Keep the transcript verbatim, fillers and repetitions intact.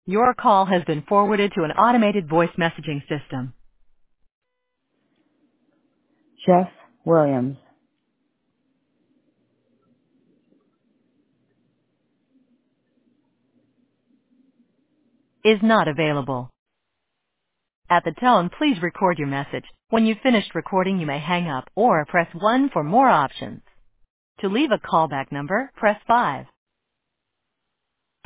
Your call has been forwarded to an automated voice messaging system. Jeff Williams. Is not available. At the tone, please record your message. When you've finished recording, you may hang up or press one for more options. To leave a callback number, press five.